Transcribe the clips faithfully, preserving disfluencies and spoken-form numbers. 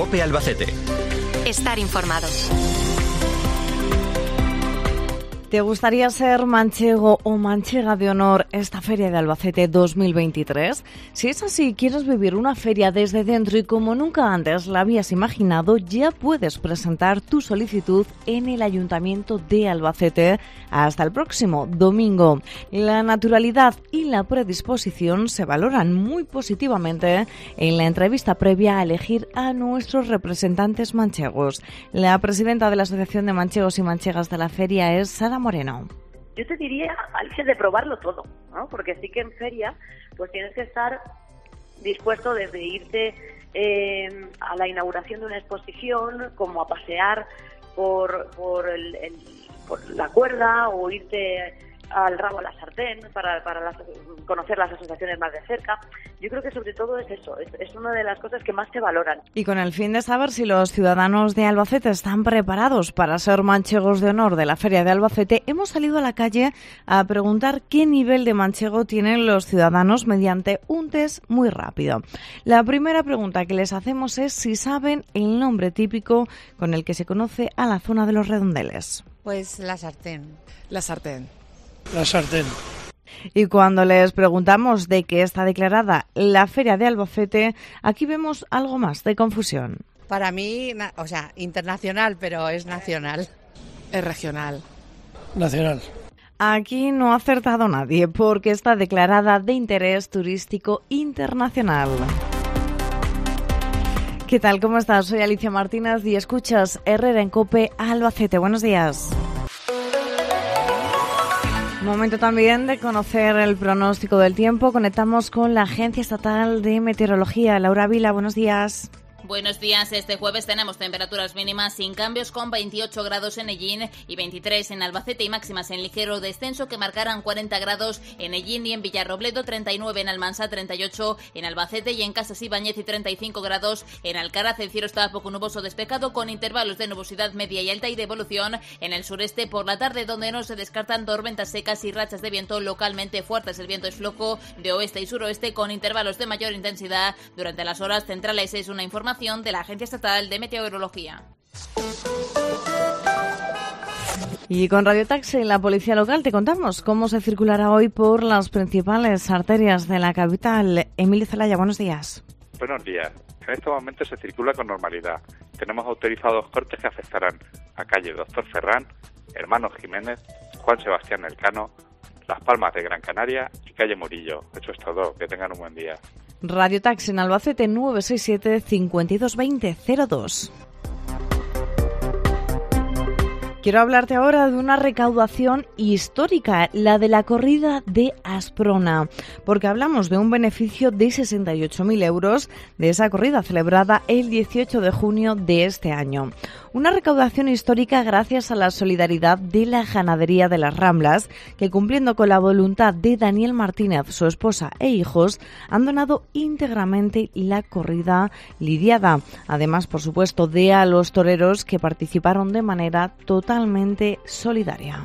COPE Albacete. Estar informados. ¿Te gustaría ser manchego o manchega de honor esta Feria de Albacete dos mil veintitrés? Si es así, quieres vivir una feria desde dentro y como nunca antes la habías imaginado, ya puedes presentar tu solicitud en el Ayuntamiento de Albacete hasta el próximo domingo. La naturalidad y la predisposición se valoran muy positivamente en la entrevista previa a elegir a nuestros representantes manchegos. La presidenta de la Asociación de Manchegos y Manchegas de la Feria es Sara Moreno. Yo te diría, Alicia, de probarlo todo, ¿no? Porque sí que en feria pues tienes que estar dispuesto desde irte eh, a la inauguración de una exposición, como a pasear por, por, el, el, por la cuerda o irte al rabo a la sartén para, para las, conocer las asociaciones más de cerca. Yo creo que sobre todo es eso, es, es una de las cosas que más se valoran. Y con el fin de saber si los ciudadanos de Albacete están preparados para ser manchegos de honor de la Feria de Albacete, hemos salido a la calle a preguntar qué nivel de manchego tienen los ciudadanos mediante un test muy rápido. La primera pregunta que les hacemos es si saben el nombre típico con el que se conoce a la zona de los Redondeles. Pues la sartén. La sartén. La sartén. Y cuando les preguntamos de qué está declarada la Feria de Albacete, aquí vemos algo más de confusión. Para mí, o sea, internacional, pero es nacional. Es regional. Nacional. Aquí no ha acertado nadie porque está declarada de interés turístico internacional. ¿Qué tal? ¿Cómo estás? Soy Alicia Martínez y escuchas Herrera en COPE Albacete. Buenos días. Momento también de conocer el pronóstico del tiempo. Conectamos con la Agencia Estatal de Meteorología. Laura Vila, buenos días. Buenos días. Este jueves tenemos temperaturas mínimas sin cambios con veintiocho grados en Ellín y veintitrés en Albacete y máximas en ligero descenso que marcarán cuarenta grados en Ellín y en Villarrobledo, treinta y nueve en Almansa, treinta y ocho en Albacete y en Casas Ibáñez y treinta y cinco grados en Alcaraz. El cielo está poco nuboso despejado con intervalos de nubosidad media y alta y de evolución en el sureste por la tarde, donde no se descartan tormentas secas y rachas de viento localmente fuertes. El viento es flojo de oeste y suroeste con intervalos de mayor intensidad durante las horas centrales. Es una información de la Agencia Estatal de Meteorología. Y con Radio Taxi, la policía local, te contamos cómo se circulará hoy por las principales arterias de la capital. Emilio Zelaya, buenos días. Buenos días. En este momento se circula con normalidad. Tenemos autorizados cortes que afectarán a calle Doctor Ferrán, Hermanos Jiménez, Juan Sebastián Elcano, Las Palmas de Gran Canaria y calle Murillo. Eso es todo. Que tengan un buen día. Radio Taxi en Albacete nueve seis siete, cinco dos dos cero cero dos. Quiero hablarte ahora de una recaudación histórica, la de la corrida de Asprona, porque hablamos de un beneficio de sesenta y ocho mil euros de esa corrida celebrada el dieciocho de junio de este año. Una recaudación histórica gracias a la solidaridad de la Ganadería de las Ramblas, que cumpliendo con la voluntad de Daniel Martínez, su esposa e hijos, han donado íntegramente la corrida lidiada. Además, por supuesto, de a los toreros que participaron de manera totalmente solidaria.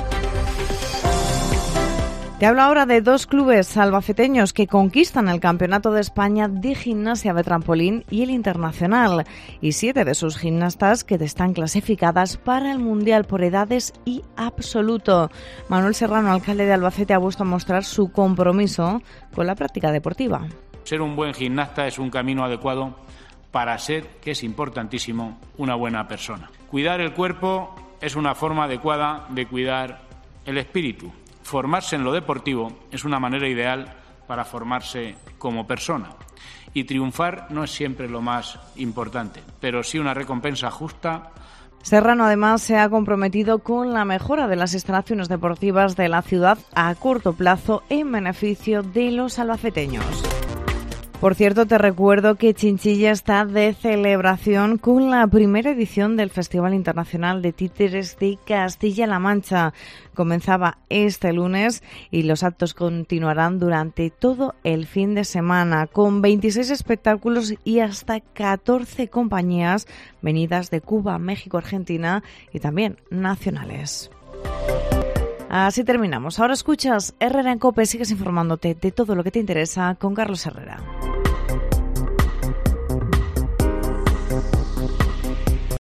Te hablo ahora de dos clubes albaceteños que conquistan el Campeonato de España de Gimnasia de Trampolín y el Internacional, y siete de sus gimnastas que están clasificadas para el Mundial por edades y absoluto. Manuel Serrano, alcalde de Albacete, ha vuelto a mostrar su compromiso con la práctica deportiva. Ser un buen gimnasta es un camino adecuado para ser, que es importantísimo, una buena persona. Cuidar el cuerpo es una forma adecuada de cuidar el espíritu. Formarse en lo deportivo es una manera ideal para formarse como persona. Y triunfar no es siempre lo más importante, pero sí una recompensa justa. Serrano además se ha comprometido con la mejora de las instalaciones deportivas de la ciudad a corto plazo en beneficio de los albaceteños. Por cierto, te recuerdo que Chinchilla está de celebración con la primera edición del Festival Internacional de Títeres de Castilla-La Mancha. Comenzaba este lunes y los actos continuarán durante todo el fin de semana, con veintiséis espectáculos y hasta catorce compañías venidas de Cuba, México, Argentina y también nacionales. Así terminamos. Ahora escuchas Herrera en COPE, sigues informándote de todo lo que te interesa con Carlos Herrera.